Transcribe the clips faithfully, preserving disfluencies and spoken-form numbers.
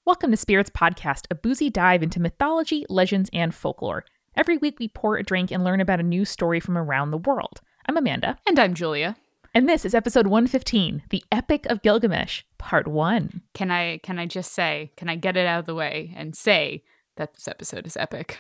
Welcome to Spirits Podcast, a boozy dive into mythology, legends, and folklore. Every week we pour a drink and learn about a new story from around the world. I'm Amanda. And I'm Julia. And this is episode one fifteen, The Epic of Gilgamesh, part one. Can I can I just say, can I get it out of the way and say that this episode is epic?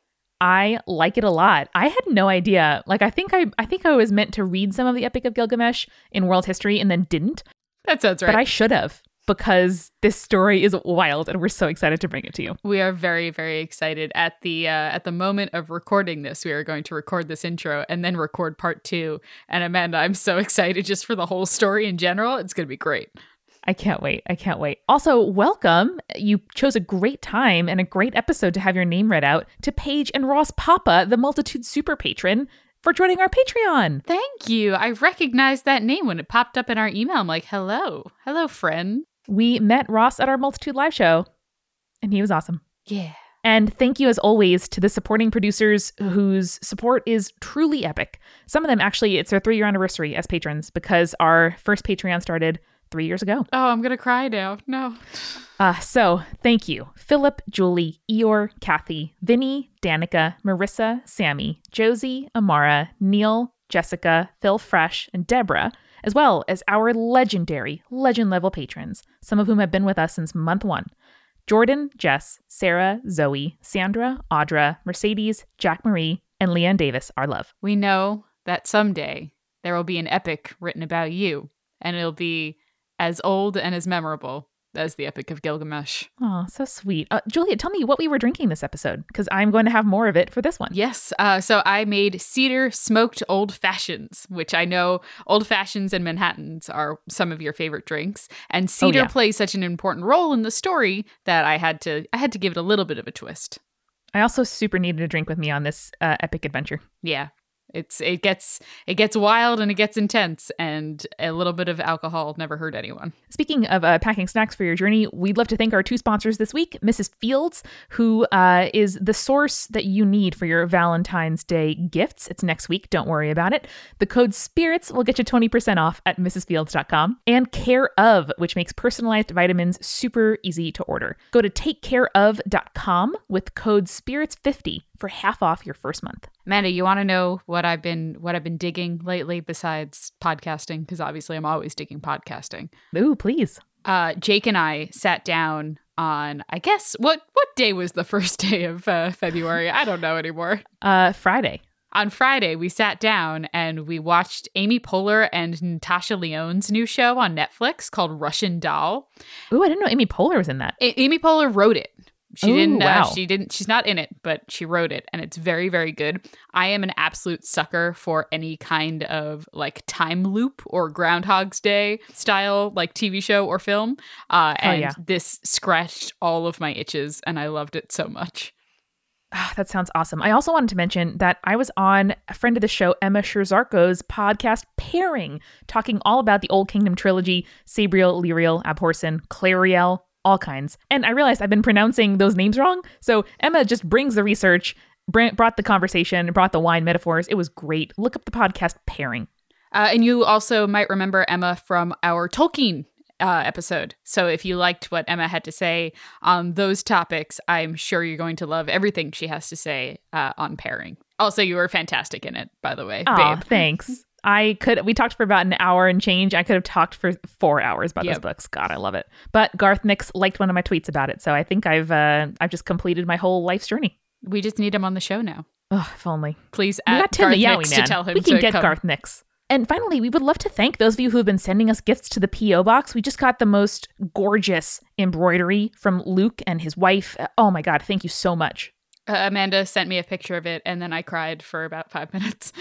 I like it a lot. I had no idea. Like, I think I I think I was meant to read some of the Epic of Gilgamesh in world history and then didn't. That sounds right. But I should have, because this story is wild and we're so excited to bring it to you. We are very, very excited. At the uh, at the moment of recording this, we are going to record this intro and then record part two. And Amanda, I'm so excited just for the whole story in general. It's going to be great. I can't wait. I can't wait. Also, welcome. You chose a great time and a great episode to have your name read out to Paige and Ross Papa, the Multitude super patron, for joining our Patreon. Thank you. I recognized that name when it popped up in our email. I'm like, hello. Hello, friend. We met Ross at our Multitude live show, and he was awesome. Yeah. And thank you, as always, to the supporting producers whose support is truly epic. Some of them, actually, it's their three-year anniversary as patrons because our first Patreon started three years ago. Oh, I'm going to cry now. No. Uh, so thank you. Philip, Julie, Eeyore, Kathy, Vinny, Danica, Marissa, Sammy, Josie, Amara, Neil, Jessica, Phil Fresh, and Deborah, as well as our legendary, legend-level patrons, some of whom have been with us since month one. Jordan, Jess, Sarah, Zoe, Sandra, Audra, Mercedes, Jack Marie, and Leanne Davis, our love. We know that someday there will be an epic written about you, and it'll be as old and as memorable as the Epic of Gilgamesh. Oh, so sweet. Uh, Julia, tell me what we were drinking this episode, because I'm going to have more of it for this one. Yes. Uh, so I made cedar smoked old fashions, which I know old fashions and Manhattans are some of your favorite drinks. And cedar oh, yeah. plays such an important role in the story that I had to I had to give it a little bit of a twist. I also super needed a drink with me on this uh, epic adventure. Yeah. It's it gets it gets wild and it gets intense, and a little bit of alcohol never hurt anyone. Speaking of uh, packing snacks for your journey, we'd love to thank our two sponsors this week, Missus Fields, who uh, is the source that you need for your Valentine's Day gifts. It's next week. Don't worry about it. The code SPIRITS will get you twenty percent off at mrs fields dot com. And Care Of, which makes personalized vitamins super easy to order. Go to take care of dot com with code spirits fifty for half off your first month. Amanda, you want to know what I've been what I've been digging lately besides podcasting? Because obviously I'm always digging podcasting. Ooh, please. Uh, Jake and I sat down on, I guess, what what day was the first day of uh, February? I don't know anymore. Uh, Friday. On Friday, we sat down and we watched Amy Poehler and Natasha Lyonne's new show on Netflix called Russian Doll. Ooh, I didn't know Amy Poehler was in that. A- Amy Poehler wrote it. She Ooh, didn't, wow. uh, she didn't, she's not in it, but she wrote it, and it's very, very good. I am an absolute sucker for any kind of like time loop or Groundhog's Day style, like T V show or film. Uh, oh, and yeah. this scratched all of my itches, and I loved it so much. Ah, that sounds awesome. I also wanted to mention that I was on a friend of the show, Emma Scherzarko's podcast, Pairing, talking all about the Old Kingdom trilogy, Sabriel, Liriel, Abhorsen, Clariel, all kinds. And I realized I've been pronouncing those names wrong. So Emma just brings the research, br- brought the conversation, brought the wine metaphors. It was great. Look up the podcast Pairing. Uh, and you also might remember Emma from our Tolkien uh, episode. So if you liked what Emma had to say on those topics, I'm sure you're going to love everything she has to say uh, on Pairing. Also, you were fantastic in it, by the way, Aw, babe. Thanks. I could, we talked for about an hour and change. I could have talked for four hours about Yep. those books. God, I love it. But Garth Nix liked one of my tweets about it. So I think I've, uh, I've just completed my whole life's journey. We just need him on the show now. Oh, if only. Please We add got Tim Garth the Yowie Nix Man. to tell him we can to get come. Garth Nix. And finally, we would love to thank those of you who have been sending us gifts to the P O box. We just got the most gorgeous embroidery from Luke and his wife. Oh my God, thank you so much. Uh, Amanda sent me a picture of it, and then I cried for about five minutes.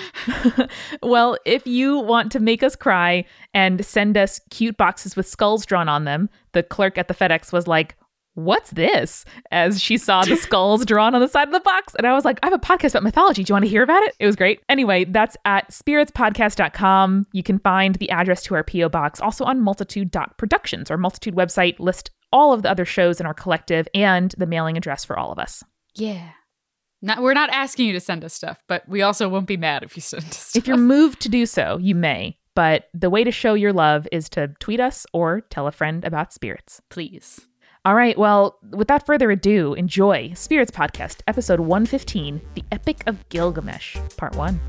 Well, if you want to make us cry and send us cute boxes with skulls drawn on them, the clerk at the FedEx was like, what's this? As she saw the skulls drawn on the side of the box. And I was like, I have a podcast about mythology. Do you want to hear about it? It was great. Anyway, that's at spirits podcast dot com. You can find the address to our P O box also on multitude dot productions. Our Multitude website lists all of the other shows in our collective and the mailing address for all of us. Yeah. Not, we're not asking you to send us stuff, but we also won't be mad if you send us stuff. If you're moved to do so, you may. But the way to show your love is to tweet us or tell a friend about spirits. Please. All right, well, without further ado, enjoy Spirits Podcast, episode one fifteen, The Epic of Gilgamesh, part one.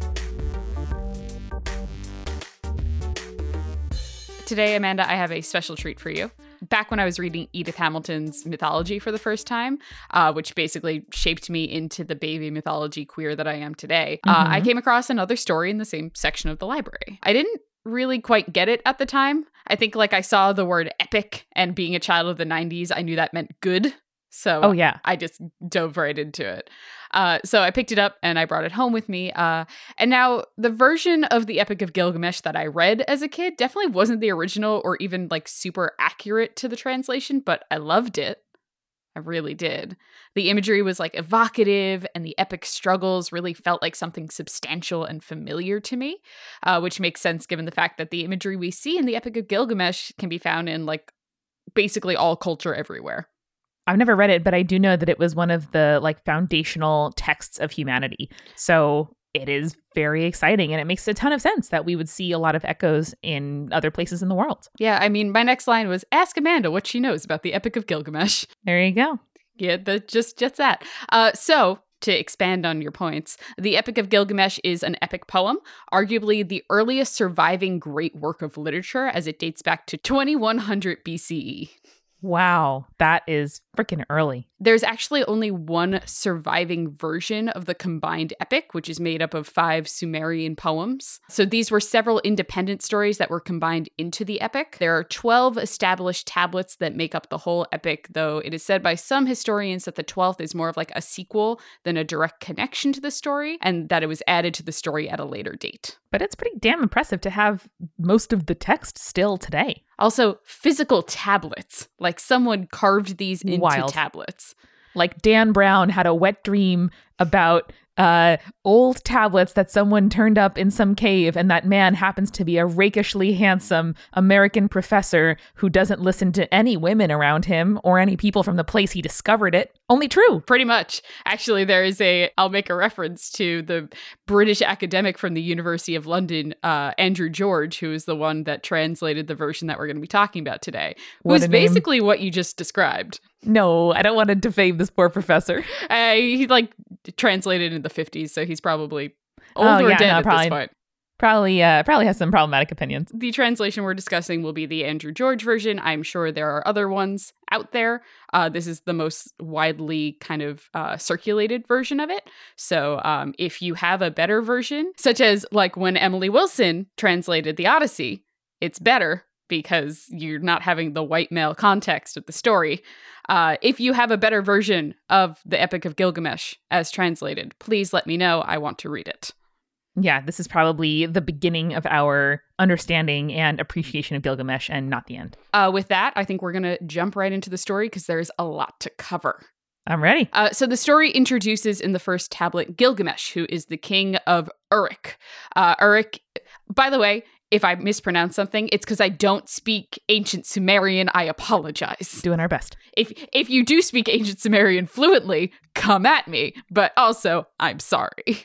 Today, Amanda, I have a special treat for you. Back when I was reading Edith Hamilton's mythology for the first time, uh, which basically shaped me into the baby mythology queer that I am today, mm-hmm. uh, I came across another story in the same section of the library. I didn't really quite get it at the time. I think like I saw the word epic, and being a child of the nineties, I knew that meant good. So oh, yeah. I just dove right into it. Uh, so I picked it up and I brought it home with me. Uh, and now the version of the Epic of Gilgamesh that I read as a kid definitely wasn't the original or even like super accurate to the translation, but I loved it. I really did. The imagery was like evocative, and the epic struggles really felt like something substantial and familiar to me, uh, which makes sense given the fact that the imagery we see in the Epic of Gilgamesh can be found in like basically all culture everywhere. I've never read it, but I do know that it was one of the like foundational texts of humanity. So it is very exciting, and it makes a ton of sense that we would see a lot of echoes in other places in the world. Yeah, I mean, my next line was, ask Amanda what she knows about the Epic of Gilgamesh. There you go. Yeah, the, just, just that. Uh, so... To expand on your points, the Epic of Gilgamesh is an epic poem, arguably the earliest surviving great work of literature, as it dates back to twenty-one hundred B C E. Wow, that is freaking early. There's actually only one surviving version of the combined epic, which is made up of five Sumerian poems. So these were several independent stories that were combined into the epic. There are twelve established tablets that make up the whole epic, though it is said by some historians that the twelfth is more of like a sequel than a direct connection to the story, and that it was added to the story at a later date. But it's pretty damn impressive to have most of the text still today. Also, physical tablets. Like someone carved these into Wild. tablets. Like Dan Brown had a wet dream about uh, old tablets that someone turned up in some cave, and that man happens to be a rakishly handsome American professor who doesn't listen to any women around him or any people from the place he discovered it. Only true. Pretty much. Actually, there is a, I'll make a reference to the British academic from the University of London, uh, Andrew George, who is the one that translated the version that we're going to be talking about today, who's basically what you just described. No, I don't want to defame this poor professor. Uh, he like translated in the fifties, so he's probably old oh, or yeah, dead no, at probably, this point. Probably, uh, probably has some problematic opinions. The translation we're discussing will be the Andrew George version. I'm sure there are other ones out there. Uh, this is the most widely kind of uh, circulated version of it. So um, if you have a better version, such as like when Emily Wilson translated the Odyssey, it's better because you're not having the white male context of the story. Uh, if you have a better version of the Epic of Gilgamesh as translated, please let me know. I want to read it. Yeah, this is probably the beginning of our understanding and appreciation of Gilgamesh, and not the end. Uh, with that, I think we're going to jump right into the story because there's a lot to cover. I'm ready. Uh, so the story introduces in the first tablet Gilgamesh, who is the king of Uruk. Uh, Uruk, by the way, if I mispronounce something, it's because I don't speak ancient Sumerian. I apologize. Doing our best. If if you do speak ancient Sumerian fluently, come at me. But also, I'm sorry.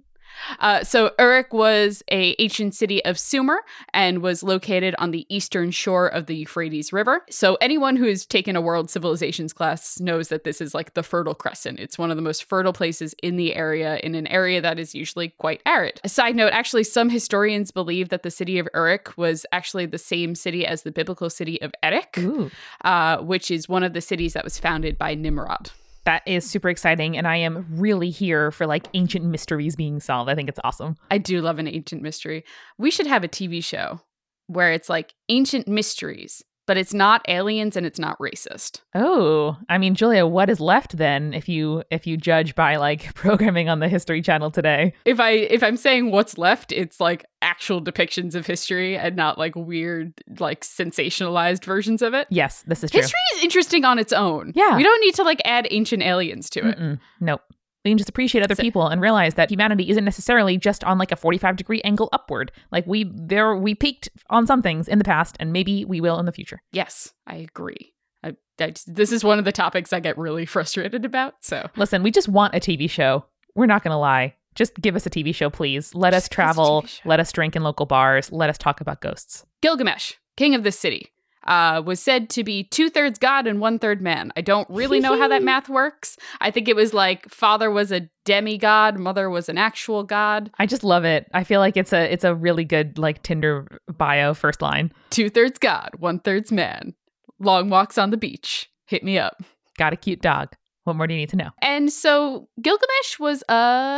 Uh, so Uruk was a ancient city of Sumer and was located on the eastern shore of the Euphrates River. So anyone who has taken a world civilizations class knows that this is like the Fertile Crescent. It's one of the most fertile places in the area, in an area that is usually quite arid. A side note, actually, some historians believe that the city of Uruk was actually the same city as the biblical city of Erech, uh, which is one of the cities that was founded by Nimrod. That is super exciting, and I am really here for like ancient mysteries being solved. I think it's awesome. I do love an ancient mystery. We should have a T V show where it's like ancient mysteries, but it's not aliens and it's not racist. Oh, I mean, Julia, what is left then if you if you judge by like programming on the History Channel today? If I if I'm saying what's left, it's like actual depictions of history and not like weird, like sensationalized versions of it. Yes, this is true. History is interesting on its own. Yeah. We don't need to like add ancient aliens to it. Mm-mm. Nope. We can just appreciate other people and realize that humanity isn't necessarily just on like a forty-five degree angle upward. Like we there we peaked on some things in the past, and maybe we will in the future. Yes, I agree. I, I, this is one of the topics I get really frustrated about. So listen, we just want a T V show. We're not going to lie. Just give us a T V show, please. Let just us travel. Let us drink in local bars. Let us talk about ghosts. Gilgamesh, king of this city. uh, was said to be two-thirds god and one-third man. I don't really know how that math works. I think it was like father was a demigod, mother was an actual god. I just love it. I feel like it's a it's a really good like Tinder bio first line. Two-thirds god, one-thirds man. Long walks on the beach. Hit me up. Got a cute dog. What more do you need to know? And so Gilgamesh was uh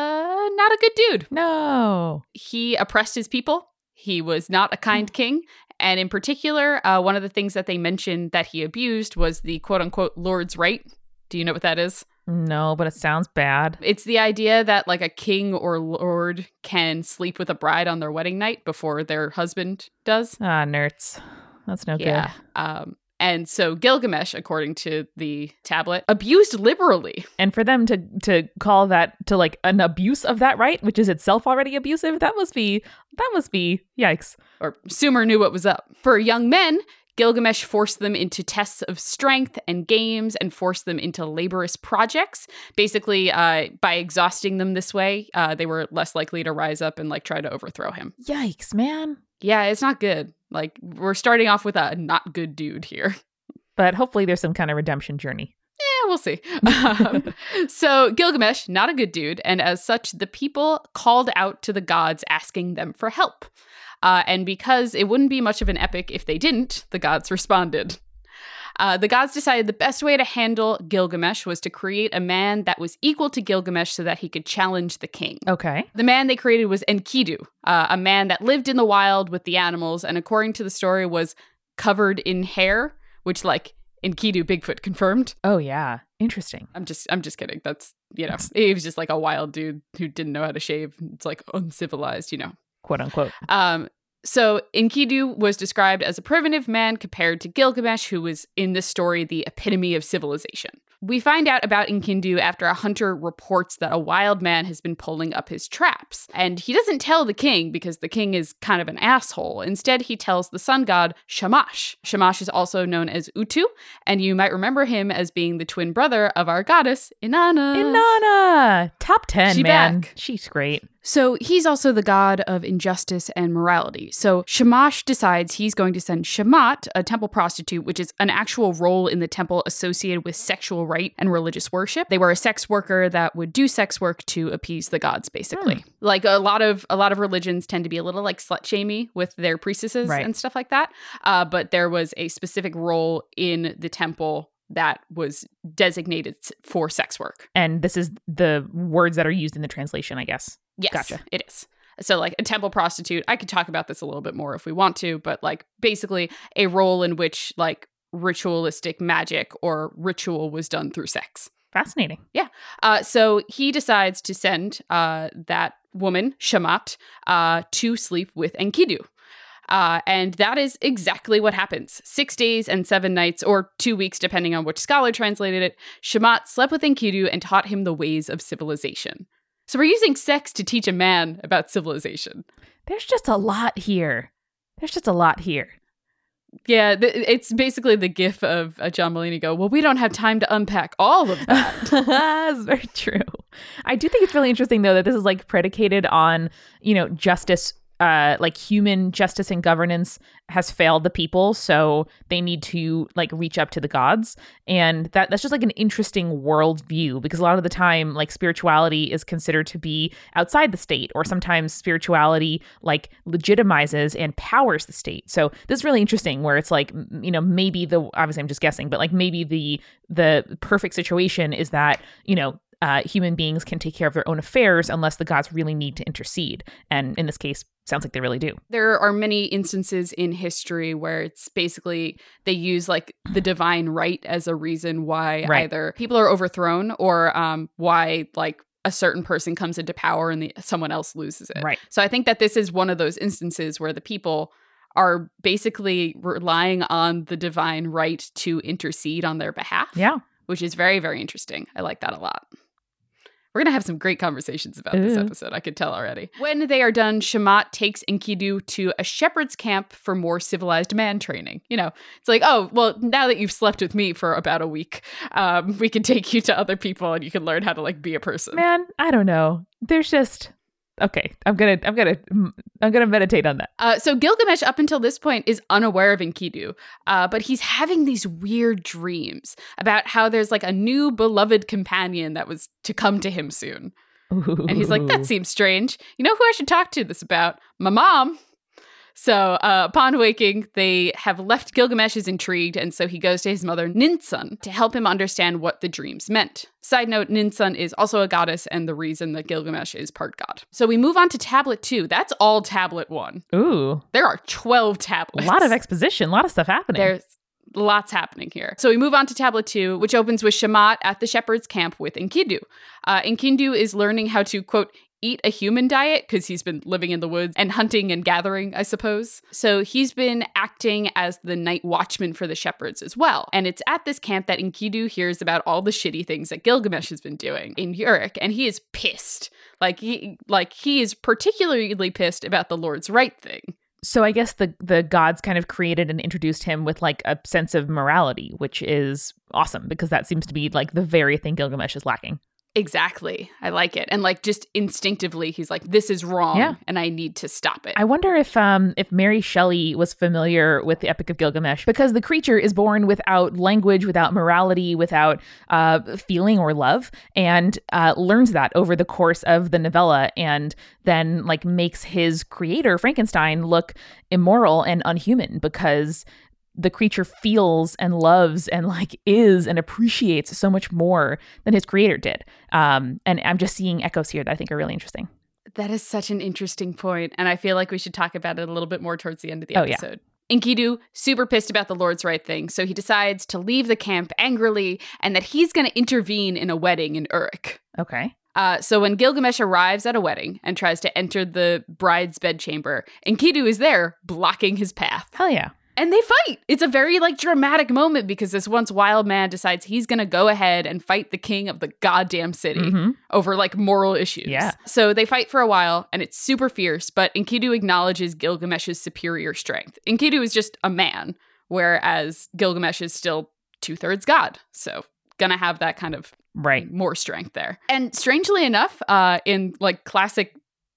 not a good dude. No. He oppressed his people. He was not a kind king. And in particular, uh, one of the things that they mentioned that he abused was the quote-unquote Lord's right. Do you know what that is? No, but it sounds bad. It's the idea that like a king or lord can sleep with a bride on their wedding night before their husband does. Ah, nerds. That's no Yeah. good. Um, and so Gilgamesh, according to the tablet, abused liberally. And for them to to call that to like an abuse of that right, which is itself already abusive, that must be that must be yikes. Or Sumer knew what was up. For young men, Gilgamesh forced them into tests of strength and games and forced them into laborious projects. Basically, uh, by exhausting them this way, uh, they were less likely to rise up and like try to overthrow him. Yikes, man. Yeah, it's not good. Like, we're starting off with a not good dude here. But hopefully there's some kind of redemption journey. Yeah, we'll see. um, so Gilgamesh, not a good dude. And as such, the people called out to the gods asking them for help. Uh, and because it wouldn't be much of an epic if they didn't, the gods responded. Uh, the gods decided the best way to handle Gilgamesh was to create a man that was equal to Gilgamesh so that he could challenge the king. Okay. The man they created was Enkidu, uh, a man that lived in the wild with the animals, and according to the story was covered in hair, which like Enkidu Bigfoot confirmed. Oh yeah. Interesting. I'm just I'm just kidding. That's, you know, he was just like a wild dude who didn't know how to shave. It's like uncivilized, you know. Quote unquote. Um So Enkidu was described as a primitive man compared to Gilgamesh, who was in this story the epitome of civilization. We find out about Enkidu after a hunter reports that a wild man has been pulling up his traps. And he doesn't tell the king because the king is kind of an asshole. Instead, he tells the sun god Shamash. Shamash is also known as Utu, and you might remember him as being the twin brother of our goddess, Inanna. Inanna! Top ten, She man. back. She's great. So he's also the god of injustice and morality. So Shamash decides he's going to send Shamat, a temple prostitute, which is an actual role in the temple associated with sexual rite and religious worship. They were a sex worker that would do sex work to appease the gods, basically. Hmm. Like a lot of a lot of religions tend to be a little like slut-shamey with their priestesses right. and stuff like that. Uh, but there was a specific role in the temple that was designated for sex work. And this is the words that are used in the translation, I guess. Yes, gotcha. It is. So like a temple prostitute, I could talk about this a little bit more if we want to, but like basically a role in which like ritualistic magic or ritual was done through sex. Fascinating. Yeah. Uh, so he decides to send uh, that woman, Shamat, uh, to sleep with Enkidu. Uh, and that is exactly what happens. Six days and seven nights, or two weeks, depending on which scholar translated it, Shamat slept with Enkidu and taught him the ways of civilization. So we're using sex to teach a man about civilization. There's just a lot here. There's just a lot here. Yeah, th- it's basically the gif of uh, John Mulaney go, well, we don't have time to unpack all of that. That's very true. I do think it's really interesting, though, that this is like predicated on, you know, justice. Uh, like human justice and governance has failed the people, so they need to like reach up to the gods, and that that's just like an interesting worldview because a lot of the time, like spirituality is considered to be outside the state, or sometimes spirituality like legitimizes and powers the state. So this is really interesting, where it's like, you know, maybe the obviously I'm just guessing, but like maybe the the perfect situation is that, you know, uh, human beings can take care of their own affairs unless the gods really need to intercede, and in this case, sounds like they really do. There are many instances in history where it's basically they use like the divine right as a reason why right. either people are overthrown or um, why like a certain person comes into power and the, someone else loses it. Right. So I think that this is one of those instances where the people are basically relying on the divine right to intercede on their behalf. Yeah. Which is very, very interesting. I like that a lot. We're going to have some great conversations about Ooh. this episode, I could tell already. When they are done, Shamat takes Enkidu to a shepherd's camp for more civilized man training. You know, it's like, oh, well, now that you've slept with me for about a week, um, we can take you to other people and you can learn how to, like, be a person. Man, I don't know. There's just, Okay, I'm gonna, I'm gonna, I'm gonna meditate on that. Uh, so Gilgamesh, up until this point, is unaware of Enkidu, uh, but he's having these weird dreams about how there's like a new beloved companion that was to come to him soon. Ooh. And he's like, that seems strange. You know who I should talk to this about? My mom. So uh, upon waking, they have left Gilgamesh is intrigued, and so he goes to his mother, Ninsun, to help him understand what the dreams meant. Side note, Ninsun is also a goddess and the reason that Gilgamesh is part god. So we move on to tablet two. That's all tablet one. Ooh. There are twelve tablets. A lot of exposition, a lot of stuff happening. There's lots happening here. So we move on to tablet two, which opens with Shamat at the shepherd's camp with Enkidu. Uh, Enkidu is learning how to, quote, eat a human diet because he's been living in the woods and hunting and gathering, I suppose. So he's been acting as the night watchman for the shepherds as well. And it's at this camp that Enkidu hears about all the shitty things that Gilgamesh has been doing in Uruk, and he is pissed. Like he, like he is particularly pissed about the Lord's right thing. So I guess the the gods kind of created and introduced him with like a sense of morality, which is awesome because that seems to be like the very thing Gilgamesh is lacking. Exactly. I like it. And like just instinctively, he's like, this is wrong yeah. and I need to stop it. I wonder if um if Mary Shelley was familiar with the Epic of Gilgamesh, because the creature is born without language, without morality, without uh, feeling or love, and uh, learns that over the course of the novella, and then like makes his creator, Frankenstein, look immoral and unhuman because the creature feels and loves and like is and appreciates so much more than his creator did. Um, and I'm just seeing echoes here that I think are really interesting. That is such an interesting point, and I feel like we should talk about it a little bit more towards the end of the oh, episode. Yeah. Enkidu, super pissed about the Lord's right thing, so he decides to leave the camp angrily and that he's going to intervene in a wedding in Uruk. Okay. Uh, so when Gilgamesh arrives at a wedding and tries to enter the bride's bedchamber, Enkidu is there blocking his path. Hell yeah. And they fight. It's a very like dramatic moment because this once wild man decides he's going to go ahead and fight the king of the goddamn city mm-hmm. over like moral issues. Yeah. So they fight for a while and it's super fierce, but Enkidu acknowledges Gilgamesh's superior strength. Enkidu is just a man, whereas Gilgamesh is still two-thirds god. So gonna have that kind of right more strength there. And strangely enough, uh, in like classic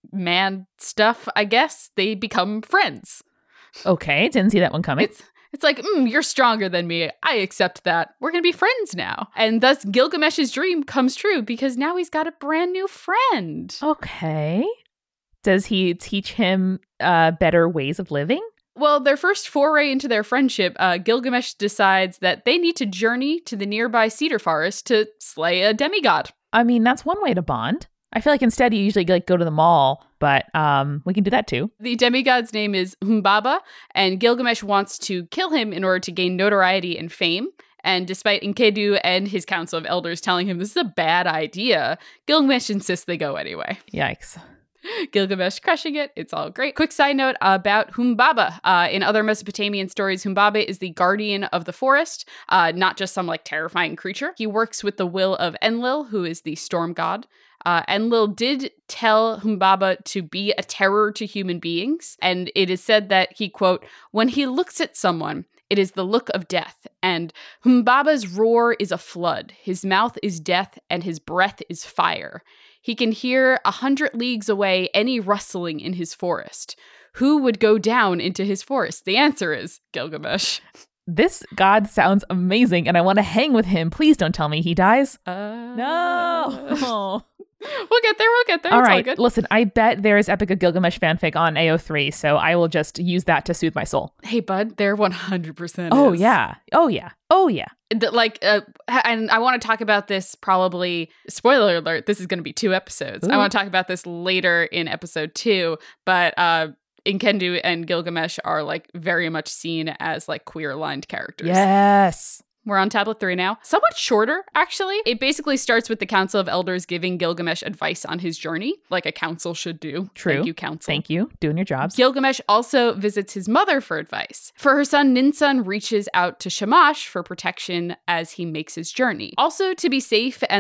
man stuff, I guess, they become friends. Okay, didn't see that one coming. It's it's like, mm, you're stronger than me. I accept that. We're going to be friends now. And thus Gilgamesh's dream comes true because now he's got a brand new friend. Okay. Does he teach him uh, better ways of living? Well, their first foray into their friendship, uh, Gilgamesh decides that they need to journey to the nearby cedar forest to slay a demigod. I mean, that's one way to bond. I feel like instead you usually like go to the mall, but um, we can do that too. The demigod's name is Humbaba, and Gilgamesh wants to kill him in order to gain notoriety and fame. And despite Enkidu and his council of elders telling him this is a bad idea, Gilgamesh insists they go anyway. Yikes. Gilgamesh crushing it. It's all great. Quick side note about Humbaba. Uh, in other Mesopotamian stories, Humbaba is the guardian of the forest, uh, not just some like terrifying creature. He works with the will of Enlil, who is the storm god. Uh, Enlil did tell Humbaba to be a terror to human beings, and it is said that he, quote, when he looks at someone, it is the look of death, and Humbaba's roar is a flood, his mouth is death, and his breath is fire. He can hear a hundred leagues away any rustling in his forest. Who would go down into his forest? The answer is Gilgamesh. This god sounds amazing, and I want to hang with him. Please don't tell me he dies. Uh, no! We'll get there, we'll get there. All it's right, all good. Listen, I bet there is Epic of Gilgamesh fanfic on A O three, so I will just use that to soothe my soul. Hey, bud, there one hundred percent Oh, is. yeah. Oh, yeah. Oh, yeah. The, like, uh, and I want to talk about this probably, spoiler alert, this is going to be two episodes. Ooh. I want to talk about this later in episode two, but uh, Enkidu and Gilgamesh are like very much seen as like queer aligned characters. Yes. We're on tablet three now. Somewhat shorter, actually. It basically starts with the Council of Elders giving Gilgamesh advice on his journey, like a council should do. True. Thank you, council. Thank you. Doing your jobs. Gilgamesh also visits his mother for advice. For her son, Ninsun reaches out to Shamash for protection as he makes his journey. Also, to be safe and, like,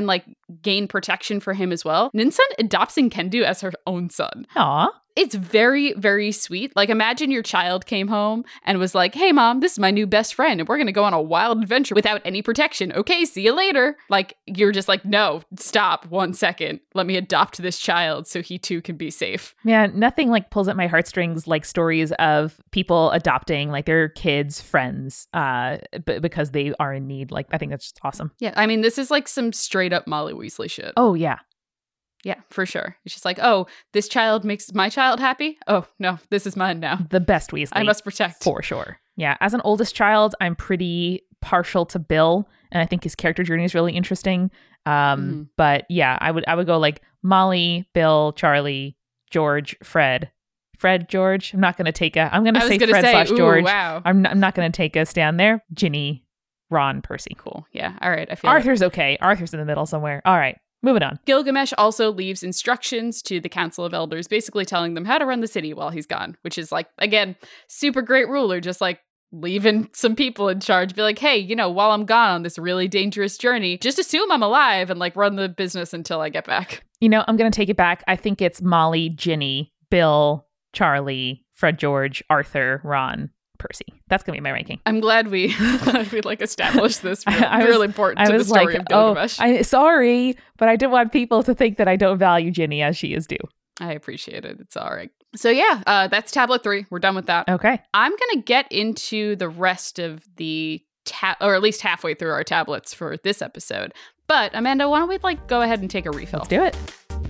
gain protection for him as well. Ninsun adopts Nkendu as her own son. Aw. It's very, very sweet. Like, imagine your child came home and was like, hey, mom, this is my new best friend, and we're going to go on a wild adventure without any protection. Okay, see you later. Like, you're just like, no, stop one second. Let me adopt this child so he too can be safe. Yeah, nothing like pulls at my heartstrings like stories of people adopting like their kids' friends uh, b- because they are in need. Like, I think that's just awesome. Yeah, I mean, this is like some straight up Molly Weasley shit. Oh, yeah. Yeah, for sure. It's just like, oh, this child makes my child happy? Oh, no, this is mine now. The best Weasley. I must protect. For sure. Yeah, as an oldest child, I'm pretty partial to Bill, and I think his character journey is really interesting. Um, mm-hmm. But yeah, I would I would go like Molly, Bill, Charlie, George, Fred. Fred, George. I'm not going to take a, I'm going to say gonna Fred say, slash ooh, George. Wow. I'm not, I'm not going to take a stand there. Ginny, Ron, Percy. Cool. Yeah. All right. I feel Arthur's like- okay. Arthur's in the middle somewhere. All right. Moving on. Gilgamesh also leaves instructions to the Council of Elders, basically telling them how to run the city while he's gone, which is like, again, super great ruler, just like leaving some people in charge. Be like, hey, you know, while I'm gone on this really dangerous journey, just assume I'm alive and like run the business until I get back. You know, I'm going to take it back. I think it's Molly, Ginny, Bill, Charlie, Fred, George, Arthur, Ron, Percy. That's going to be my ranking. I'm glad we we like established this. Real, I was, real important to I was the story like, of Gilgamesh. Oh, I, sorry, but I didn't want people to think that I don't value Ginny as she is due. I appreciate it. It's all right. So yeah, uh, that's tablet three. We're done with that. Okay. I'm going to get into the rest of the, ta- or at least halfway through our tablets for this episode. But Amanda, why don't we like go ahead and take a refill? Let's do it.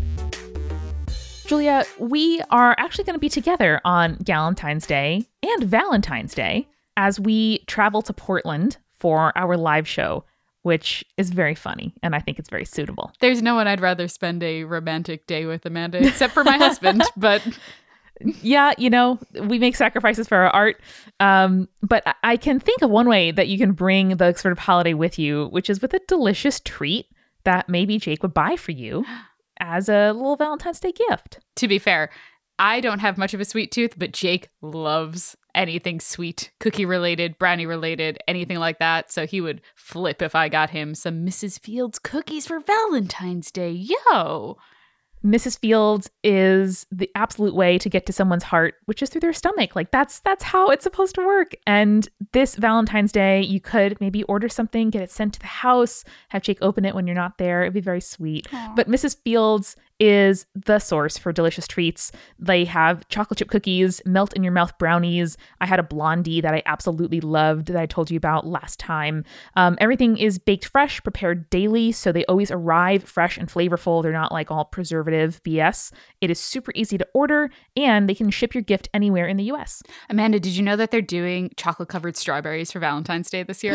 Julia, we are actually going to be together on Galentine's Day and Valentine's Day as we travel to Portland for our live show, which is very funny, and I think it's very suitable. There's no one I'd rather spend a romantic day with, Amanda, except for my husband, but... Yeah, you know, we make sacrifices for our art, um, but I can think of one way that you can bring the sort of holiday with you, which is with a delicious treat that maybe Jake would buy for you as a little Valentine's Day gift. To be fair, I don't have much of a sweet tooth, but Jake loves anything sweet, cookie related, brownie related, anything like that. So he would flip if I got him some Missus Fields cookies for Valentine's Day. Yo! Missus Fields is the absolute way to get to someone's heart, which is through their stomach. Like that's that's how it's supposed to work. And this Valentine's Day, you could maybe order something, get it sent to the house, have Jake open it when you're not there. It'd be very sweet. Aww. But Missus Fields is the source for delicious treats. They have chocolate chip cookies, melt in your mouth brownies. I had a blondie that I absolutely loved that I told you about last time. Um, everything is baked fresh, prepared daily, so they always arrive fresh and flavorful. They're not like all preservative B S. It is super easy to order, and they can ship your gift anywhere in the U S. Amanda, did you know that they're doing chocolate-covered strawberries for Valentine's Day this year?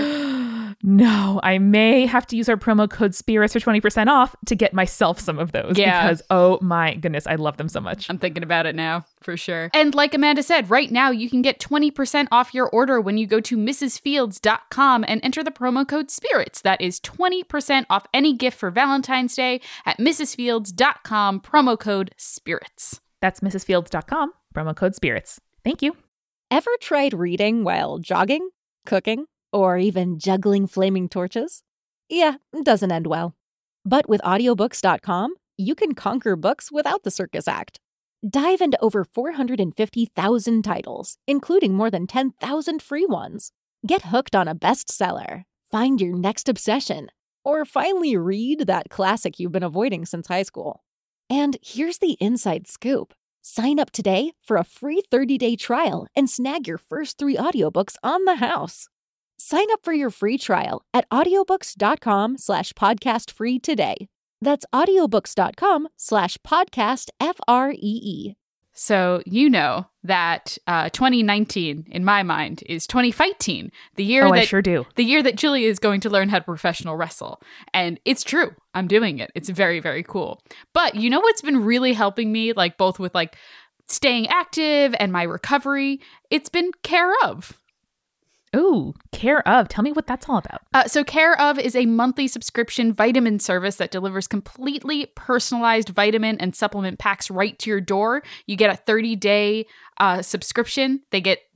No, I may have to use our promo code SPIRITS for twenty percent off to get myself some of those. Yeah. Because, oh my goodness, I love them so much. I'm thinking about it now, for sure. And like Amanda said, right now you can get twenty percent off your order when you go to mrs fields dot com and enter the promo code SPIRITS. That is twenty percent off any gift for Valentine's Day at mrs fields dot com, promo code SPIRITS. That's mrs fields dot com, promo code SPIRITS. Thank you. Ever tried reading while jogging, cooking, or even juggling flaming torches? Yeah, it doesn't end well. But with audiobooks dot com, you can conquer books without the circus act. Dive into over four hundred fifty thousand titles, including more than ten thousand free ones. Get hooked on a bestseller, find your next obsession, or finally read that classic you've been avoiding since high school. And here's the inside scoop. Sign up today for a free thirty-day trial and snag your first three audiobooks on the house. Sign up for your free trial at audiobooks dot com slash podcast free today. That's audiobooks dot com slash podcast F R E E. So you know that uh, twenty nineteen, in my mind, is twenty fighting, the year oh, that I sure do. the year that Julia is going to learn how to professional wrestle. And it's true. I'm doing it. It's very, very cool. But you know what's been really helping me, like both with like staying active and my recovery? It's been Care Of. Ooh, Care Of. Tell me what that's all about. Uh, so Care Of is a monthly subscription vitamin service that delivers completely personalized vitamin and supplement packs right to your door. You get a thirty-day uh, subscription. They get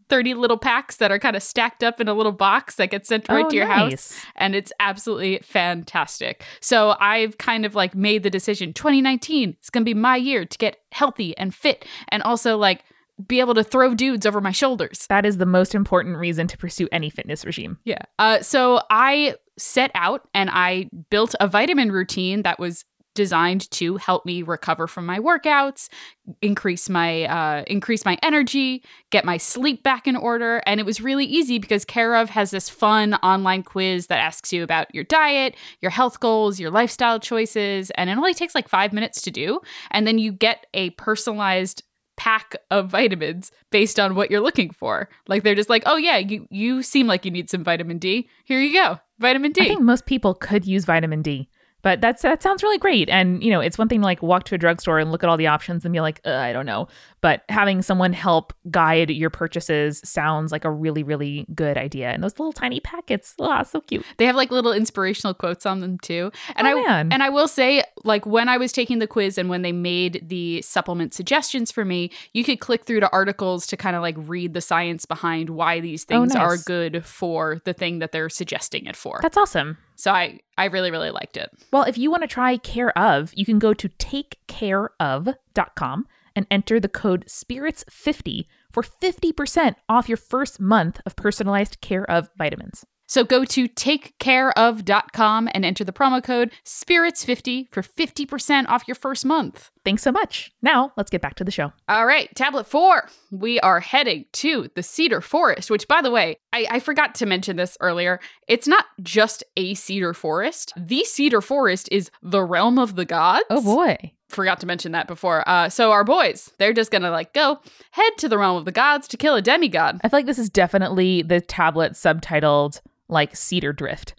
thirty little packs that are kind of stacked up in a little box that gets sent right Oh, to your nice. house. And it's absolutely fantastic. So I've kind of like made the decision twenty nineteen is going to be my year to get healthy and fit and also like be able to throw dudes over my shoulders. That is the most important reason to pursue any fitness regime. Yeah. Uh, so I set out and I built a vitamin routine that was designed to help me recover from my workouts, increase my uh, increase my energy, get my sleep back in order. And it was really easy because Care of has this fun online quiz that asks you about your diet, your health goals, your lifestyle choices, and it only takes like five minutes to do. And then you get a personalized pack of vitamins based on what you're looking for. Like they're just like, oh yeah, you you seem like you need some vitamin D. Here you go, vitamin D. I think most people could use vitamin D. But that's that sounds really great. And, you know, it's one thing to like walk to a drugstore and look at all the options and be like, uh, I don't know. But having someone help guide your purchases sounds like a really, really good idea. And those little tiny packets, ah, so cute. They have like little inspirational quotes on them too. And Oh, I man. and I will say, like when I was taking the quiz and when they made the supplement suggestions for me, you could click through to articles to kind of like read the science behind why these Oh, things are nice. good for the thing that they're suggesting it for. That's awesome. So I I really, really liked it. Well, if you want to try Care Of, you can go to take care of dot com and enter the code spirits fifty for fifty percent off your first month of personalized Care Of vitamins. So go to take care of dot com and enter the promo code spirits fifty for fifty percent off your first month. Thanks so much. Now, let's get back to the show. All right, tablet four. We are heading to the Cedar Forest, which, by the way, I, I forgot to mention this earlier. It's not just a cedar forest. The Cedar Forest is the realm of the gods. Oh, boy. Forgot to mention that before. Uh, so our boys, they're just gonna like go head to the realm of the gods to kill a demigod. I feel like this is definitely the tablet subtitled like Cedar Drift.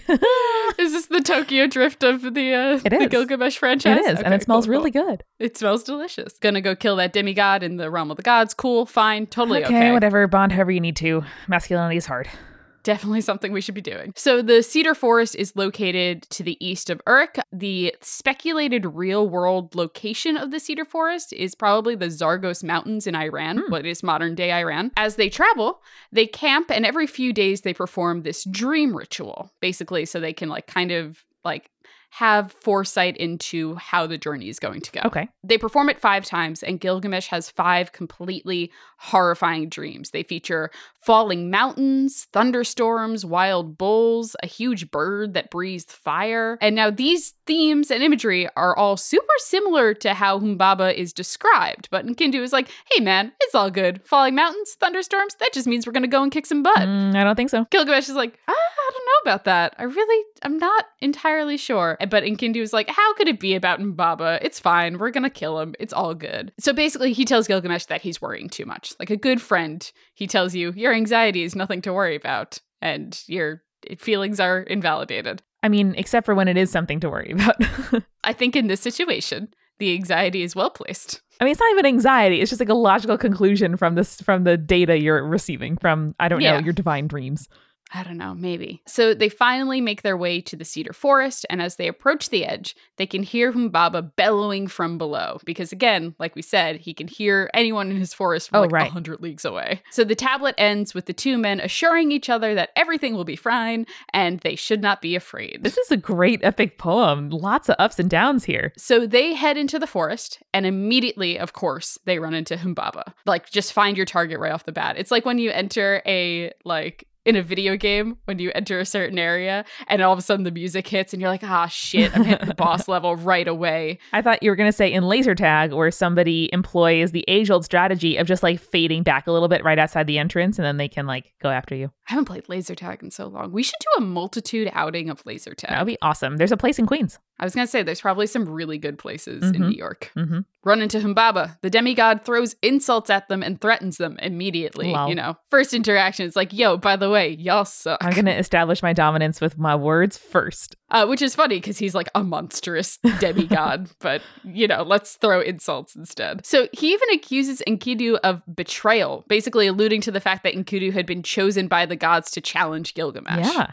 Is this the Tokyo Drift of the uh, It the is. Gilgamesh franchise? It is, and Okay, it smells cool, really cool. good. It smells delicious. Gonna go kill that demigod in the realm of the gods. Cool, fine, totally okay, okay. whatever. Bond however you need to. Masculinity is hard. Definitely something we should be doing. So the Cedar Forest is located to the east of Uruk. The speculated real-world location of the Cedar Forest is probably the Zargos Mountains in Iran, Hmm. what is modern-day Iran. As they travel, they camp, and every few days they perform this dream ritual, basically so they can like kind of like have foresight into how the journey is going to go. Okay. They perform it five times, and Gilgamesh has five completely horrifying dreams. They feature falling mountains, thunderstorms, wild bulls, a huge bird that breathes fire. And now these themes and imagery are all super similar to how Humbaba is described. But Enkidu is like, hey man, it's all good. Falling mountains, thunderstorms, that just means we're gonna go and kick some butt. Mm, I don't think so. Gilgamesh is like, ah, I don't know about that. I really, I'm not entirely sure. But Enkidu is like, how could it be about Mbaba? It's fine. We're going to kill him. It's all good. So basically, he tells Gilgamesh that he's worrying too much. Like a good friend, he tells you, your anxiety is nothing to worry about. And your feelings are invalidated. I mean, except for when it is something to worry about. I think in this situation, the anxiety is well placed. I mean, it's not even anxiety. It's just like a logical conclusion from this, from the data you're receiving from, I don't Yeah. know, your divine dreams. I don't know, maybe. So they finally make their way to the Cedar Forest, and as they approach the edge, they can hear Humbaba bellowing from below. Because again, like we said, he can hear anyone in his forest from Oh, like a right. hundred leagues away. So the tablet ends with the two men assuring each other that everything will be fine, and they should not be afraid. This is a great epic poem. Lots of ups and downs here. So they head into the forest, and immediately, of course, they run into Humbaba. Like, just find your target right off the bat. It's like when you enter a, like, in a video game, when you enter a certain area and all of a sudden the music hits and you're like, ah, shit, I'm hitting the boss level right away. I thought you were going to say in laser tag, where somebody employs the age-old strategy of just like fading back a little bit right outside the entrance, and then they can like go after you. I haven't played laser tag in so long. We should do a multitude outing of laser tag. That would be awesome. There's a place in Queens. I was going to say, there's probably some really good places in Mhm. New York. Mm-hmm. Run into Humbaba. The demigod throws insults at them and threatens them immediately. Lol. You know, first interaction is like, yo, by the way, y'all suck. I'm going to establish my dominance with my words first. Uh, which is funny because he's like a monstrous demigod, but you know, let's throw insults instead. So he even accuses Enkidu of betrayal, basically alluding to the fact that Enkidu had been chosen by the gods to challenge Gilgamesh. Yeah.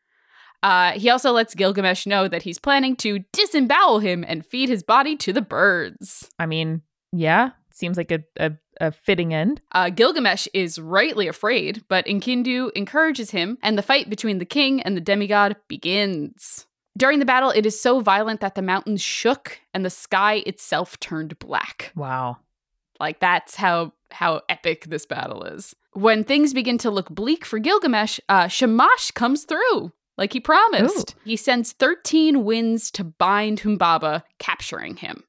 Uh, he also lets Gilgamesh know that he's planning to disembowel him and feed his body to the birds. I mean, yeah. Seems like a, a a fitting end. Uh, Gilgamesh is rightly afraid, but Enkidu encourages him, and the fight between the king and the demigod begins. During the battle, it is so violent that the mountains shook and the sky itself turned black. Wow. Like, that's how how epic this battle is. When things begin to look bleak for Gilgamesh, uh, Shamash comes through, like he promised. Ooh. He sends thirteen winds to bind Humbaba, capturing him.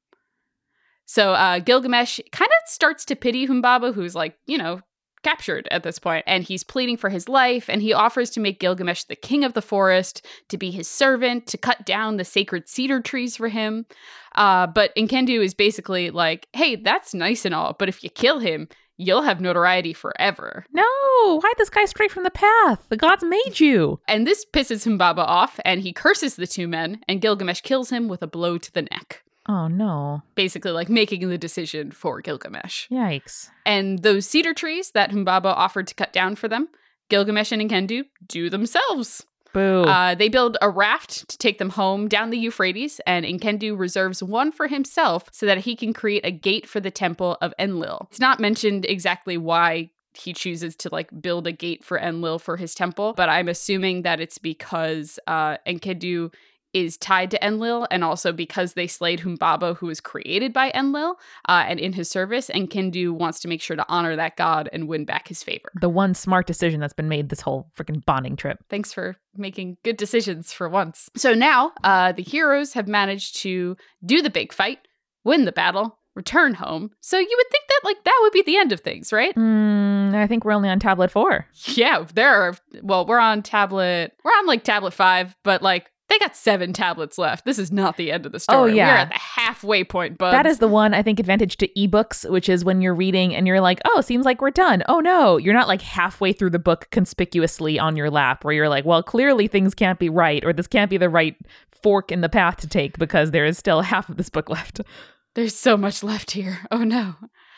So uh, Gilgamesh kind of starts to pity Humbaba, who's like, you know, captured at this point, and he's pleading for his life, and he offers to make Gilgamesh the king of the forest, to be his servant, to cut down the sacred cedar trees for him. Uh, but Enkidu is basically like, hey, that's nice and all, but if you kill him, you'll have notoriety forever. No, hide this guy straight from the path. The gods made you. And this pisses Humbaba off, and he curses the two men, and Gilgamesh kills him with a blow to the neck. Oh, no. Basically, like, making the decision for Gilgamesh. Yikes. And those cedar trees that Humbaba offered to cut down for them, Gilgamesh and Enkidu do themselves. Boo. Uh, they build a raft to take them home down the Euphrates, and Enkidu reserves one for himself so that he can create a gate for the temple of Enlil. It's not mentioned exactly why he chooses to, like, build a gate for Enlil for his temple, but I'm assuming that it's because uh, Enkidu is tied to Enlil, and also because they slayed Humbaba, who was created by Enlil, uh, and in his service, Enkidu wants to make sure to honor that god and win back his favor. The one smart decision that's been made this whole freaking bonding trip. Thanks for making good decisions for once. So now, uh, the heroes have managed to do the big fight, win the battle, return home. So you would think that, like, that would be the end of things, right? Mm, I think we're only on tablet four. Yeah, there are, well, we're on tablet, we're on, like, tablet five, but, like, they got seven tablets left. This is not the end of the story. Oh, yeah. We're at the halfway point, buds. That is the one, I think, advantage to ebooks, which is when you're reading and you're like, oh, seems like we're done. Oh, no. You're not like halfway through the book conspicuously on your lap where you're like, well, clearly things can't be right, or this can't be the right fork in the path to take because there is still half of this book left. There's so much left here. Oh, no.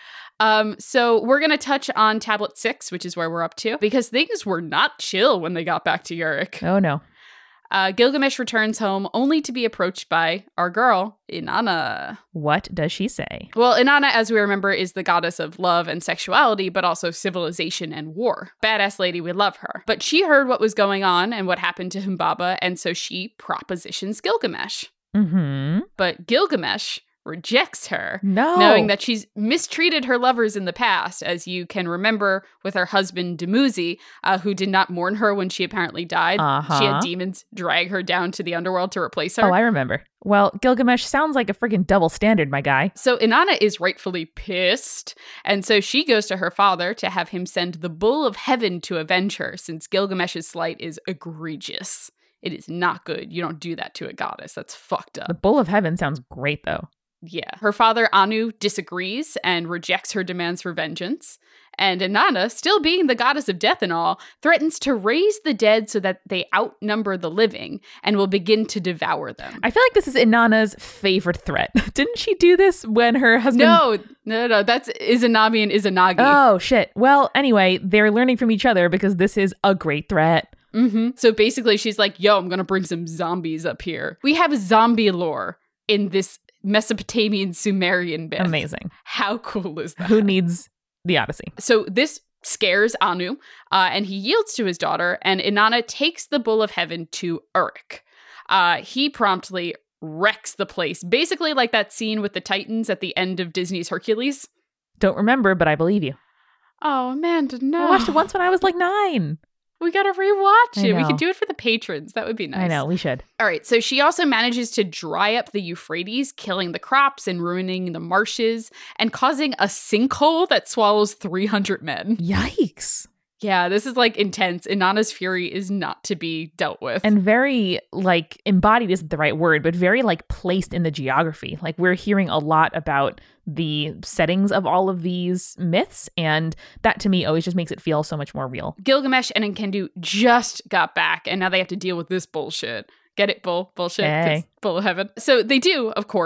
Um, so we're going to touch on tablet six, which is where we're up to, because things were not chill when they got back to Uruk. Oh, no. Uh, Gilgamesh returns home only to be approached by our girl, Inanna. What does she say? Well, Inanna, as we remember, is the goddess of love and sexuality, but also civilization and war. Badass lady, we love her. But she heard what was going on and what happened to Humbaba, and so she propositions Gilgamesh. Mm-hmm. But Gilgamesh rejects her, no. knowing that she's mistreated her lovers in the past, as you can remember with her husband Dumuzi, uh, who did not mourn her when she apparently died. Uh-huh. She had demons drag her down to the underworld to replace her. Oh, I remember. Well, Gilgamesh sounds like a freaking double standard, my guy. So Inanna is rightfully pissed, and so she goes to her father to have him send the Bull of Heaven to avenge her, since Gilgamesh's slight is egregious. It is not good. You don't do that to a goddess. That's fucked up. The Bull of Heaven sounds great, though. Yeah. Her father, Anu, disagrees and rejects her demands for vengeance. And Inanna, still being the goddess of death and all, threatens to raise the dead so that they outnumber the living and will begin to devour them. I feel like this is Inanna's favorite threat. Didn't she do this when her husband... No, no, no, that's Izanami and Izanagi. Oh, shit. Well, anyway, they're learning from each other because this is a great threat. Mm-hmm. So basically she's like, yo, I'm going to bring some zombies up here. We have zombie lore in this Mesopotamian Sumerian myth. Amazing. How cool is that? Who needs the Odyssey? So this scares Anu, uh, and he yields to his daughter, and Inanna takes the Bull of Heaven to Uruk. Uh, he promptly wrecks the place, basically like that scene with the Titans at the end of Disney's Hercules. Don't remember, but I believe you. Oh, Amanda, no. I watched it once when I was like nine. We gotta rewatch I it. We know. could do it for the patrons. That would be nice. I know, we should. All right, so she also manages to dry up the Euphrates, killing the crops and ruining the marshes, and causing a sinkhole that swallows three hundred men. Yikes. Yeah, this is like intense. Inanna's fury is not to be dealt with. And very, like, embodied isn't the right word, but very, like, placed in the geography. Like, we're hearing a lot about the settings of all of these myths, and that to me always just makes it feel so much more real. Gilgamesh and Enkidu just got back, and now they have to deal with this bullshit. Get it, bull? Bullshit? Hey. Bull of Heaven. So they do, of course.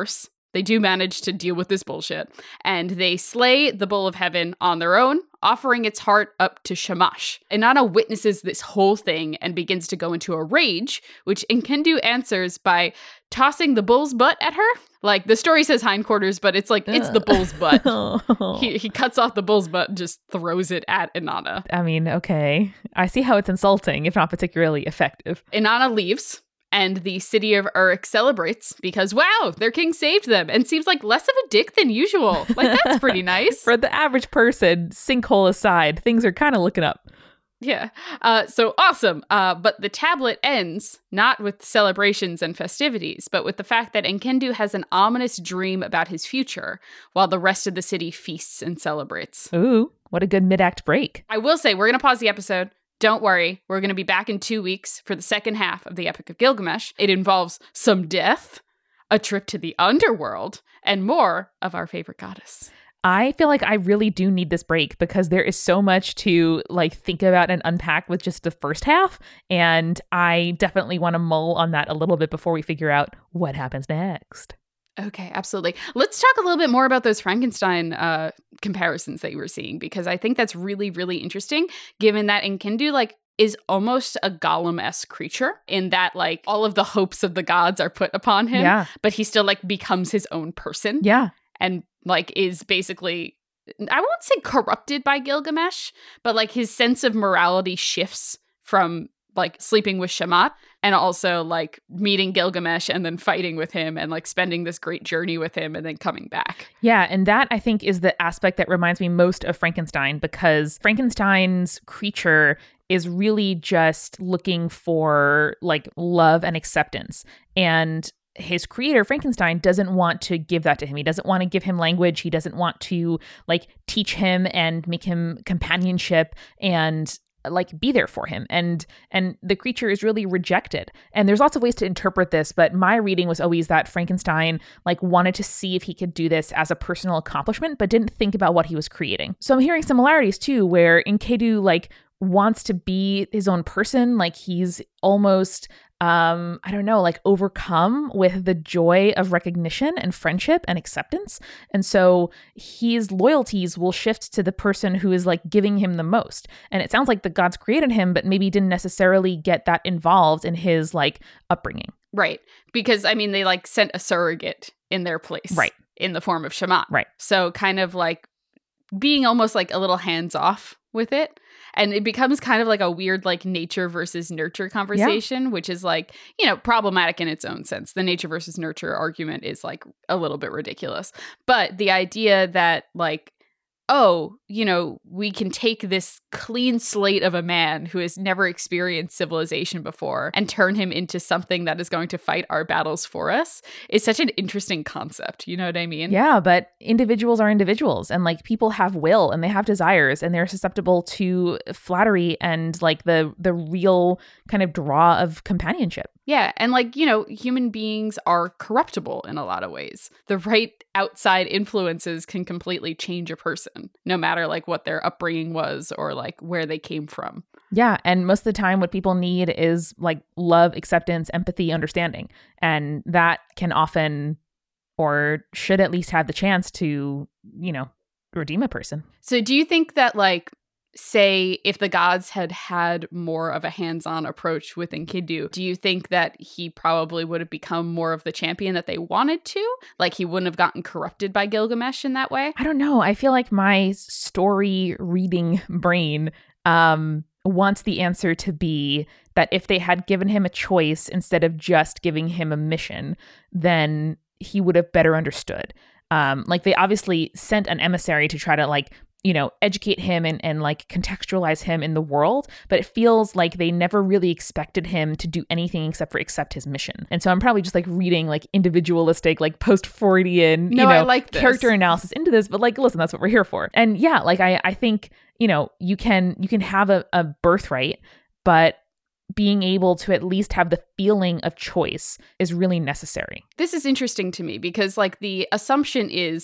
They do manage to deal with this bullshit. And they slay the Bull of Heaven on their own, offering its heart up to Shamash. Inanna witnesses this whole thing and begins to go into a rage, which Enkidu answers by tossing the bull's butt at her. Like, the story says hindquarters, but it's like, it's the bull's butt. he, he cuts off the bull's butt and just throws it at Inanna. I mean, okay. I see how it's insulting, if not particularly effective. Inanna leaves. And the city of Uruk celebrates because, wow, their king saved them and seems like less of a dick than usual. Like, that's pretty nice. For the average person, sinkhole aside, things are kind of looking up. Yeah. Uh, so awesome. Uh, but the tablet ends not with celebrations and festivities, but with the fact that Enkidu has an ominous dream about his future while the rest of the city feasts and celebrates. Ooh, what a good mid-act break. I will say, we're going to pause the episode. Don't worry, we're going to be back in two weeks for the second half of the Epic of Gilgamesh. It involves some death, a trip to the underworld, and more of our favorite goddess. I feel like I really do need this break because there is so much to like think about and unpack with just the first half. And I definitely want to mull on that a little bit before we figure out what happens next. Okay, absolutely. Let's talk a little bit more about those Frankenstein uh, comparisons that you were seeing, because I think that's really, really interesting, given that Enkidu, like, is almost a Gollum-esque creature in that, like, all of the hopes of the gods are put upon him, yeah. but he still, like, becomes his own person. Yeah. And, like, is basically, I won't say corrupted by Gilgamesh, but, like, his sense of morality shifts from, like, sleeping with Shamat and also, like, meeting Gilgamesh and then fighting with him and, like, spending this great journey with him and then coming back. Yeah, and that, I think, is the aspect that reminds me most of Frankenstein, because Frankenstein's creature is really just looking for, like, love and acceptance. And his creator, Frankenstein, doesn't want to give that to him. He doesn't want to give him language. He doesn't want to, like, teach him and make him companionship and like be there for him. And and the creature is really rejected. And there's lots of ways to interpret this, but my reading was always that Frankenstein like wanted to see if he could do this as a personal accomplishment, but didn't think about what he was creating. So I'm hearing similarities too, where Enkidu like wants to be his own person. Like he's almost um, I don't know, like overcome with the joy of recognition and friendship and acceptance. And so his loyalties will shift to the person who is like giving him the most. And it sounds like the gods created him, but maybe didn't necessarily get that involved in his like upbringing. Right. Because I mean, they like sent a surrogate in their place. Right. In the form of Shamat. Right. So kind of like being almost like a little hands off with it. And it becomes kind of like a weird like nature versus nurture conversation, yeah. which is like, you know, problematic in its own sense. The nature versus nurture argument is like a little bit ridiculous. But the idea that like, oh, you know, we can take this clean slate of a man who has never experienced civilization before and turn him into something that is going to fight our battles for us is such an interesting concept. You know what I mean? Yeah, but individuals are individuals and like people have will and they have desires and they're susceptible to flattery and like the the real kind of draw of companionship. Yeah, and like, you know, human beings are corruptible in a lot of ways. The right outside influences can completely change a person, no matter like what their upbringing was or like where they came from. Yeah, and most of the time what people need is like love, acceptance, empathy, understanding. And that can often or should at least have the chance to, you know, redeem a person. So do you think that like say if the gods had had more of a hands-on approach with Enkidu, do you think that he probably would have become more of the champion that they wanted to? Like he wouldn't have gotten corrupted by Gilgamesh in that way? I don't know. I feel like my story reading brain um, wants the answer to be that if they had given him a choice instead of just giving him a mission, then he would have better understood. Um, like they obviously sent an emissary to try to like you know, educate him and, and like contextualize him in the world. But it feels like they never really expected him to do anything except for accept his mission. And so I'm probably just like reading like individualistic, like post-Freudian, no, you know, I like character analysis into this. But like, listen, that's what we're here for. And yeah, like I, I think, you know, you can, you can have a, a birthright, but being able to at least have the feeling of choice is really necessary. This is interesting to me because like the assumption is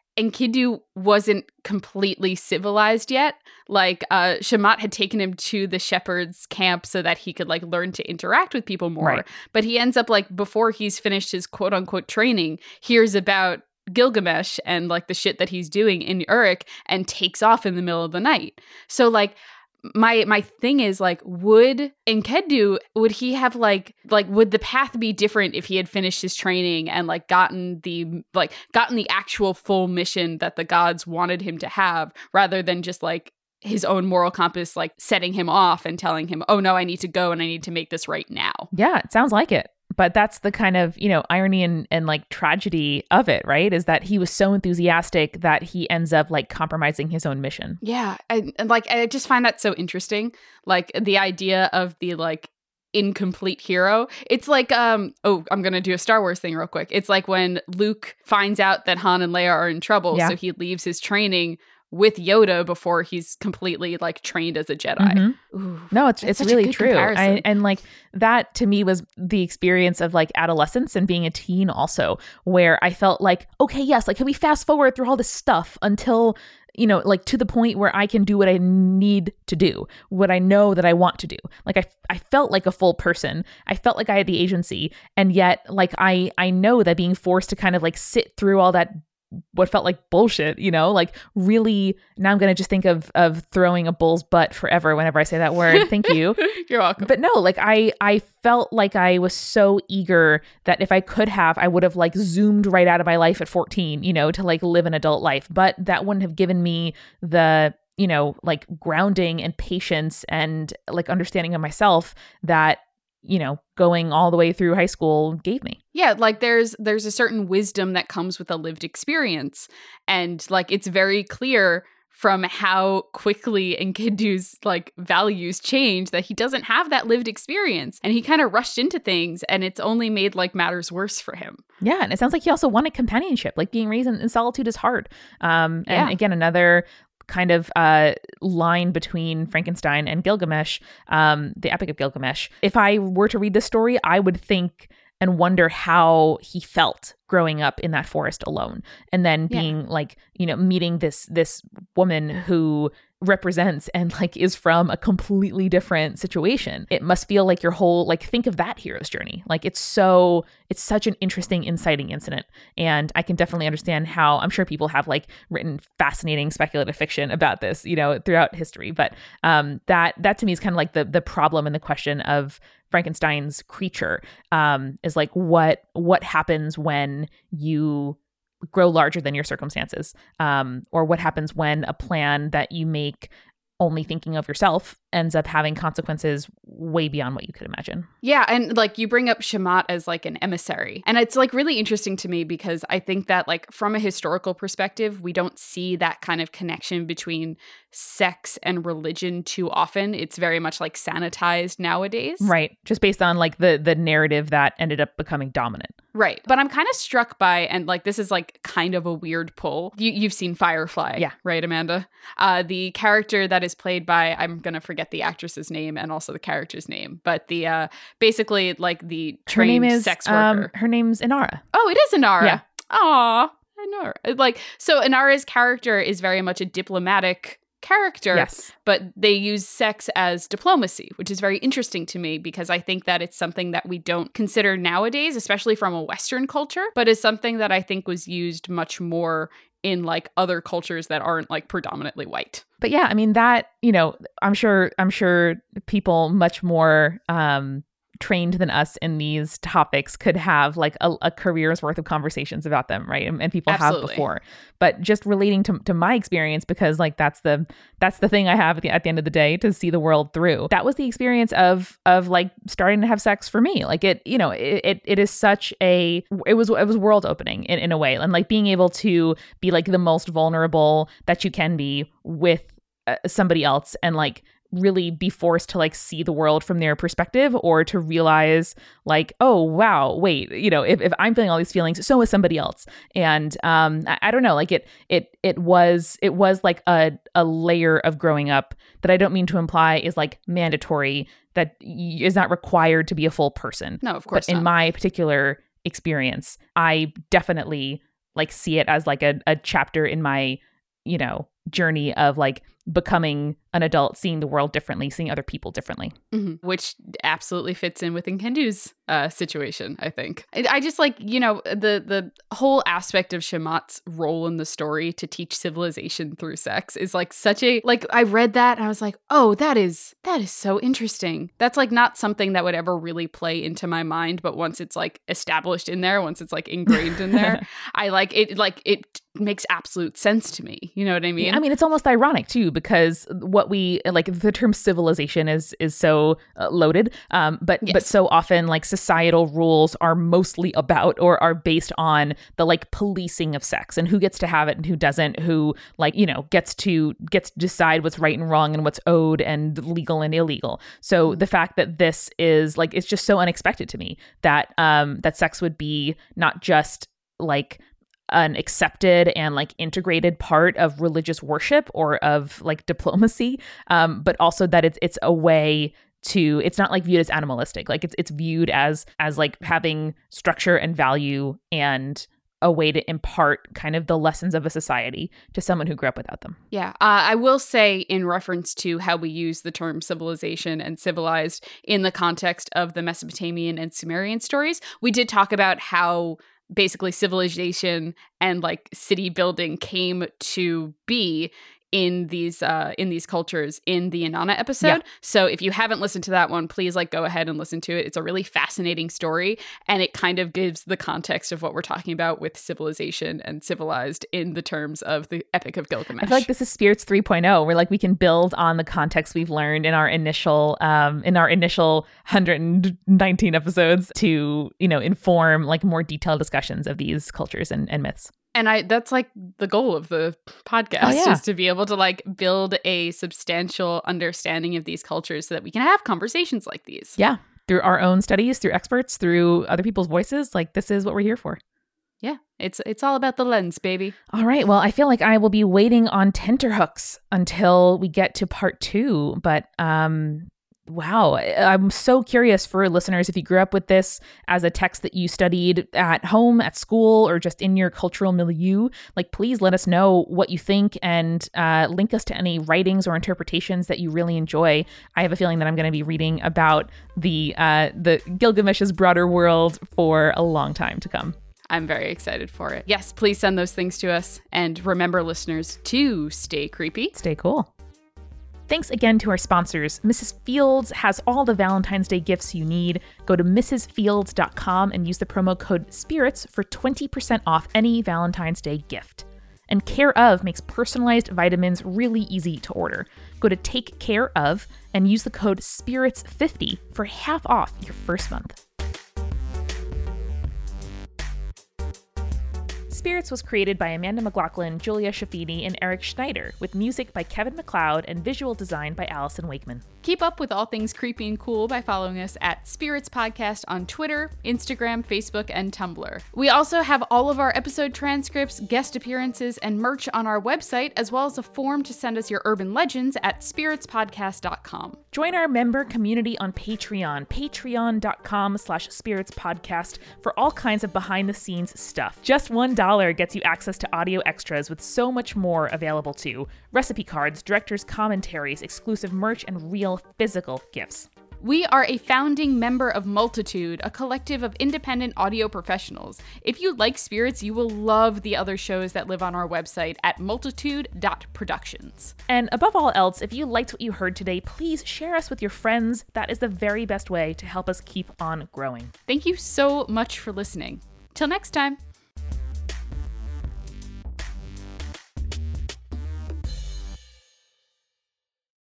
Enkidu wasn't completely civilized yet. Like, uh, Shamat had taken him to the shepherd's camp so that he could, like, learn to interact with people more. Right. But he ends up, like, before he's finished his quote-unquote training, hears about Gilgamesh and, like, the shit that he's doing in Uruk and takes off in the middle of the night. So, like, my my thing is, like, would Enkidu, would he have, like, like, would the path be different if he had finished his training and, like, gotten the, like, gotten the actual full mission that the gods wanted him to have, rather than just, like, his own moral compass, like, setting him off and telling him, oh, no, I need to go and I need to make this right now? Yeah, it sounds like it. But that's the kind of, you know, irony and, and like tragedy of it, right? Is that he was so enthusiastic that he ends up like compromising his own mission. Yeah. And, and like, I just find that so interesting. Like the idea of the like incomplete hero. It's like, um, oh, I'm going to do a Star Wars thing real quick. It's like when Luke finds out that Han and Leia are in trouble. Yeah. So he leaves his training with Yoda before he's completely like trained as a Jedi. Mm-hmm. Ooh, no, it's it's really true. I, and like that to me was the experience of like adolescence and being a teen also, where I felt like, okay, yes, like can we fast forward through all this stuff until, you know, like to the point where I can do what I need to do, what I know that I want to do. Like I, I felt like a full person. I felt like I had the agency. And yet like I, I know that being forced to kind of like sit through all that, what felt like bullshit, you know, like really now I'm going to just think of, of throwing a bull's butt forever whenever I say that word. Thank you. You're welcome. But no, like I, I felt like I was so eager that if I could have, I would have like zoomed right out of my life at fourteen, you know, to like live an adult life. But that wouldn't have given me the, you know, like grounding and patience and like understanding of myself that, you know, going all the way through high school gave me. Yeah, like there's there's a certain wisdom that comes with a lived experience. And like it's very clear from how quickly Enkidu's like values change that he doesn't have that lived experience. And he kind of rushed into things and it's only made like matters worse for him. Yeah, and it sounds like he also wanted companionship. Like being raised in, in solitude is hard. Um and Yeah. again, another kind of uh, line between Frankenstein and Gilgamesh, um, the Epic of Gilgamesh. If I were to read this story, I would think and wonder how he felt growing up in that forest alone, and then being yeah. like, you know, meeting this this woman who represents and like is from a completely different situation. It must feel like your whole, like, think of that hero's journey. Like it's so, it's such an interesting, inciting incident. And I can definitely understand how, I'm sure people have like written fascinating speculative fiction about this, you know, throughout history. But um, that, that to me is kind of like the the problem and the question of Frankenstein's creature, um, is like what, what happens when you grow larger than your circumstances, um, or what happens when a plan that you make only thinking of yourself ends up having consequences way beyond what you could imagine. Yeah, and like you bring up Shamat as like an emissary. And it's like really interesting to me because I think that like from a historical perspective, we don't see that kind of connection between sex and religion too often. It's very much like sanitized nowadays. Right. Just based on like the the narrative that ended up becoming dominant. Right. But I'm kind of struck by, and like this is like kind of a weird pull. You, you've seen Firefly. Yeah. Right, Amanda? Uh, the character that is played by, I'm going to forget the actress's name and also the character's name, but the uh, basically like the trained her name is, sex worker. Um, her name's Inara. Oh, it is Inara. Yeah. Aw, Inara. Like, so Inara's character is very much a diplomatic character, yes, but they use sex as diplomacy, which is very interesting to me because I think that it's something that we don't consider nowadays, especially from a Western culture, but is something that I think was used much more in like other cultures that aren't like predominantly white. But yeah, I mean that, you know, I'm sure I'm sure people much more um trained than us in these topics could have like a, a career's worth of conversations about them, right? And, and people Absolutely. have before. But just relating to, to my experience, because like that's the that's the thing I have at the, at the end of the day to see the world through. That was the experience of of like starting to have sex for me. Like it, you know, it it, it is such a it was it was world opening in, in a way, and like being able to be like the most vulnerable that you can be with uh, somebody else, and like really be forced to like see the world from their perspective, or to realize like, oh wow, wait, you know, if, if I'm feeling all these feelings, so is somebody else. And um I, I don't know, like it it it was it was like a a layer of growing up that I don't mean to imply is like mandatory, that y- is not required to be a full person. No, of course But in not. my particular experience, I definitely like see it as like a, a chapter in my, you know, journey of like becoming an adult, seeing the world differently, seeing other people differently. Mm-hmm. Which absolutely fits in with Enkendu's uh, situation, I think. I, I just like, you know, the the whole aspect of Shamat's role in the story to teach civilization through sex is like such a, like I read that and I was like, oh, that is, that is so interesting. That's like not something that would ever really play into my mind, but once it's like established in there, once it's like ingrained in there, I like it, like it makes absolute sense to me. You know what I mean? Yeah, I mean, it's almost ironic too, because what we like, the term civilization is is so uh, loaded, um, but yes. but so often like societal rules are mostly about or are based on the like policing of sex and who gets to have it and who doesn't, who like, you know, gets to gets to decide what's right and wrong and what's owed and legal and illegal. So the fact that this is like, it's just so unexpected to me that um that sex would be not just like an accepted and like integrated part of religious worship or of like diplomacy, um, but also that it's it's a way to, it's not like viewed as animalistic, like it's it's viewed as as like having structure and value and a way to impart kind of the lessons of a society to someone who grew up without them. Yeah, uh, I will say in reference to how we use the term civilization and civilized in the context of the Mesopotamian and Sumerian stories, we did talk about how basically civilization and like city building came to be in these uh in these cultures in the Inanna episode. Yeah. So if you haven't listened to that one, please like go ahead and listen to it. It's a really fascinating story and it kind of gives the context of what we're talking about with civilization and civilized in the terms of the Epic of Gilgamesh. I feel like this is Spirits three point oh, where like we can build on the context we've learned in our initial um in our initial one hundred nineteen episodes to, you know, inform like more detailed discussions of these cultures and, and myths. And I that's like the goal of the podcast, oh, yeah. is to be able to like build a substantial understanding of these cultures so that we can have conversations like these. Yeah. Through our own studies, through experts, through other people's voices. Like this is what we're here for. Yeah. It's it's all about the lens, baby. All right. Well, I feel like I will be waiting on tenterhooks until we get to part two. But um wow, I'm so curious for listeners, if you grew up with this as a text that you studied at home, at school, or just in your cultural milieu, like please let us know what you think and uh, link us to any writings or interpretations that you really enjoy. I have a feeling that I'm going to be reading about the uh, the Gilgamesh's broader world for a long time to come. I'm very excited for it. Yes, please send those things to us. And remember, listeners, to stay creepy. Stay cool. Thanks again to our sponsors. Missus Fields has all the Valentine's Day gifts you need. Go to missus fields dot com and use the promo code SPIRITS for twenty percent off any Valentine's Day gift. And Care Of makes personalized vitamins really easy to order. Go to Take Care Of and use the code SPIRITS fifty for half off your first month. Spirits was created by Amanda McLaughlin, Julia Shafini, and Eric Schneider, with music by Kevin MacLeod and visual design by Allison Wakeman. Keep up with all things creepy and cool by following us at Spirits Podcast on Twitter, Instagram, Facebook, and Tumblr. We also have all of our episode transcripts, guest appearances, and merch on our website, as well as a form to send us your urban legends at spirits podcast dot com. Join our member community on Patreon, patreon dot com slash spirits podcast, for all kinds of behind-the-scenes stuff. Just one dollar gets you access to audio extras with so much more available too. Recipe cards, director's commentaries, exclusive merch, and real physical gifts. We are a founding member of Multitude, a collective of independent audio professionals. If you like Spirits, you will love the other shows that live on our website at multitude dot productions. And above all else, if you liked what you heard today, please share us with your friends. That is the very best way to help us keep on growing. Thank you so much for listening. Till next time.